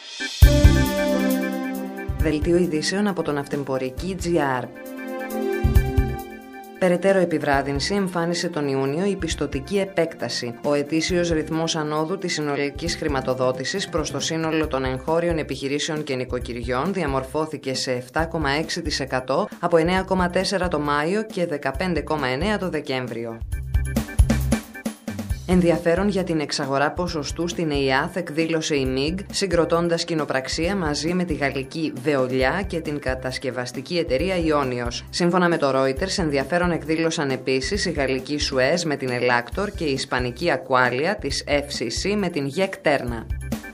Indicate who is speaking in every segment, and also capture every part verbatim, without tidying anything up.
Speaker 1: Δελτίο ειδήσεων από τον Ναυτεμπορική τζι αρ. Περαιτέρω επιβράδυνση εμφάνισε τον Ιούνιο η πιστωτική επέκταση. Ο ετήσιος ρυθμός ανόδου της συνολικής χρηματοδότησης προς το σύνολο των εγχώριων επιχειρήσεων και νοικοκυριών διαμορφώθηκε σε επτά κόμμα έξι τοις εκατό από εννέα κόμμα τέσσερα τοις εκατό το Μάιο και δεκαπέντε κόμμα εννέα τοις εκατό το Δεκέμβριο. Ενδιαφέρον για την εξαγορά ποσοστού στην ΕΙΑΘ εκδήλωσε η ΜΙΓ, συγκροτώντας κοινοπραξία μαζί με τη γαλλική Veolia και την κατασκευαστική εταιρεία Ιόνιος. Σύμφωνα με το Reuters, ενδιαφέρον εκδήλωσαν επίσης η γαλλική Suez με την Elector και η ισπανική Aqualia της εφ σι σι με την Γεκ-Τέρνα.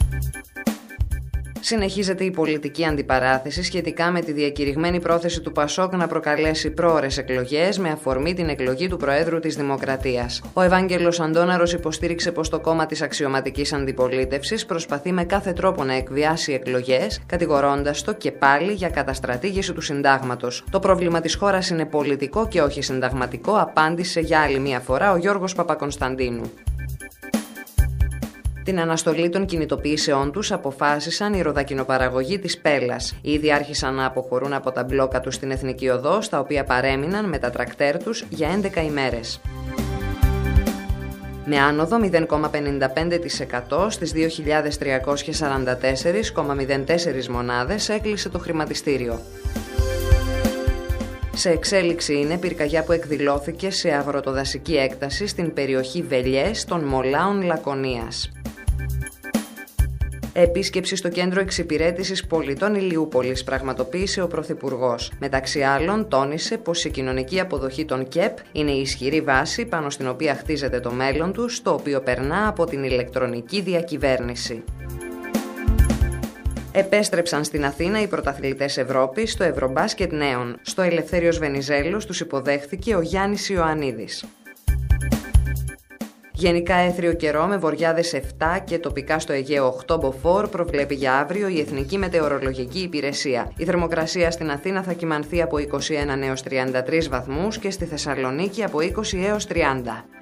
Speaker 1: Συνεχίζεται η πολιτική αντιπαράθεση σχετικά με τη διακηρυγμένη πρόθεση του Πασόκ να προκαλέσει πρόωρες εκλογές με αφορμή την εκλογή του Προέδρου της Δημοκρατίας. Ο Ευάγγελος Αντώναρος υποστήριξε πως το κόμμα της αξιωματικής αντιπολίτευσης προσπαθεί με κάθε τρόπο να εκβιάσει εκλογές, κατηγορώντας το και πάλι για καταστρατήγηση του συντάγματος. Το πρόβλημα της χώρας είναι πολιτικό και όχι συνταγματικό, απάντησε για άλλη μία φορά ο Γιώργος Παπακωνσταντίνου. Την αναστολή των κινητοποιήσεών τους αποφάσισαν οι ροδακινοπαραγωγοί της Πέλλας. Ήδη άρχισαν να αποχωρούν από τα μπλόκα τους στην Εθνική Οδό, στα οποία παρέμειναν με τα τρακτέρ τους για έντεκα ημέρες. Με άνοδο μηδέν κόμμα πενήντα πέντε τοις εκατό στις δύο χιλιάδες τριακόσιες σαράντα τέσσερα κόμμα μηδέν τέσσερα μονάδες έκλεισε το χρηματιστήριο. Σε εξέλιξη είναι πυρκαγιά που εκδηλώθηκε σε αγροτοδασική έκταση στην περιοχή Βελιές των Μολάων Λακωνίας. Επίσκεψη στο Κέντρο Εξυπηρέτησης Πολιτών Ηλιούπολης πραγματοποίησε ο Πρωθυπουργός. Μεταξύ άλλων, τόνισε πως η κοινωνική αποδοχή των ΚΕΠ είναι η ισχυρή βάση πάνω στην οποία χτίζεται το μέλλον τους, το οποίο περνά από την ηλεκτρονική διακυβέρνηση. Επέστρεψαν στην Αθήνα οι πρωταθλητές Ευρώπης στο Ευρωμπάσκετ Νέων. Στο Ελευθέριος Βενιζέλος τους υποδέχθηκε ο Γιάννης Ιωαννίδης. Γενικά έθριο καιρό με βοριάδες επτά και τοπικά στο Αιγαίο οκτώ μποφόρ προβλέπει για αύριο η Εθνική Μετεωρολογική Υπηρεσία. Η θερμοκρασία στην Αθήνα θα κυμανθεί από είκοσι ένα έως τριάντα τρεις βαθμούς και στη Θεσσαλονίκη από είκοσι έως τριάντα.